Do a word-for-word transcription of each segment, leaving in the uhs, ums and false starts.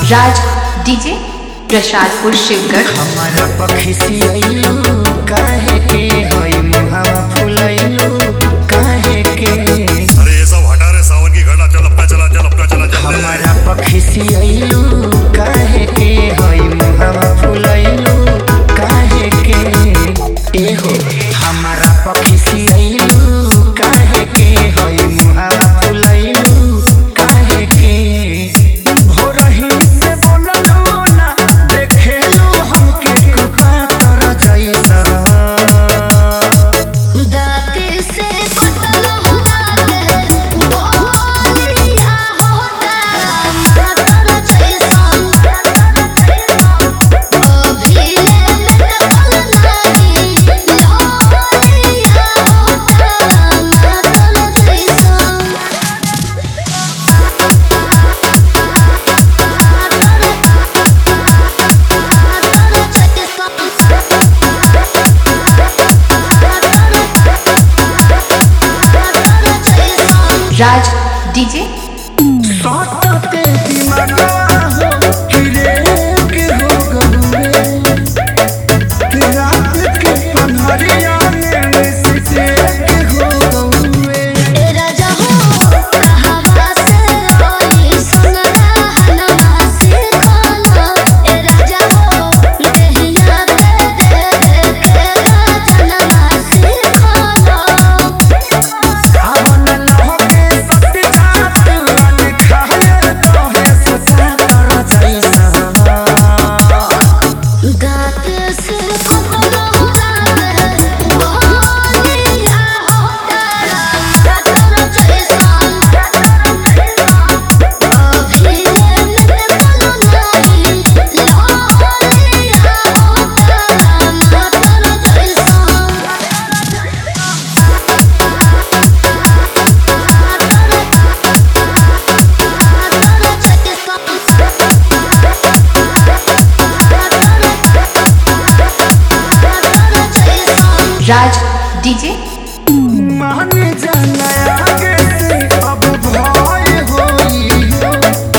राज DJ Prasadpur Shivgarh. हमारा पखी आइलू काहे के होई मुहावा फुलाइलू काहे के। अरे ये सब हटा रे सावन की घड़ा, चल अपना चला चल अपना चला चल। हमारा पखी आइलू काहे के होई मुहावा फुलाइलू काहे के। ए हो हमारा पखी आइलू काहे के होई मुहावा फुलाइलू काहे के। हो रही से बोललो ना देखेलू हमके कृपा कर जैसा। दाते से कटल होता बोलिया होता मातर जैसा। अभी ले कल नहीं लोलिया होता मातर जैसा। राज डीजे सातते दिमागा हो किरे के हो गबुए। रात के पन्हरिया में सिसे के हो गबुए। राजा हो हवा से रोई सुनरा हनमा से खाना। ए राजा हो देहिया पे दे दे के जनमा से खाना। आवन लहके सत्य जात वाले खाए तो है सचा कर जैसा। गात से कपल होता बोलिया होता मातर जैसा। अभी ले कल नहीं लोलिया होता मातर जैसा। राज डीजे मान जाना आगे से अब भय होई हो।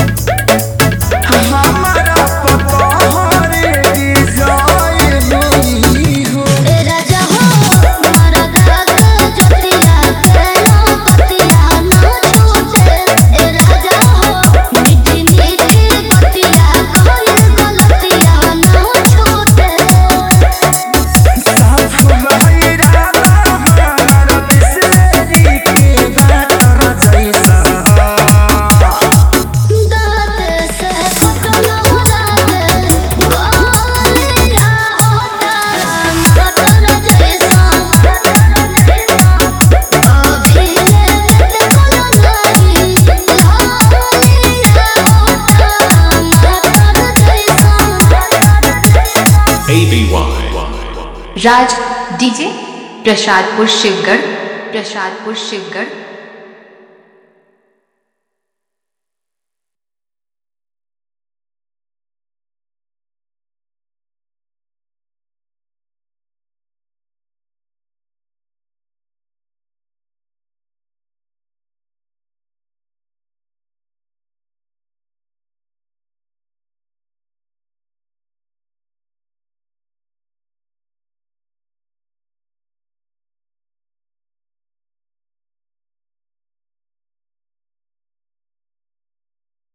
हमारा पता हरे डिजाइन होई हो। राजा हो मरदा के जोतिया के पतिया ना छूटे। राजा हो मीठी मीठी बतिया कोई गलतिया ना छूटे। साफ रही राधा हमारा बिसलेरी के बात जैसा। दाते से कटल होता बोलिया होता मातर जैसा। अभी ले कल नहीं लोलिया होता मातर जैसा। A B Y. Raj DJ Prasadpur Shivgarh Prasadpur Shivgarh.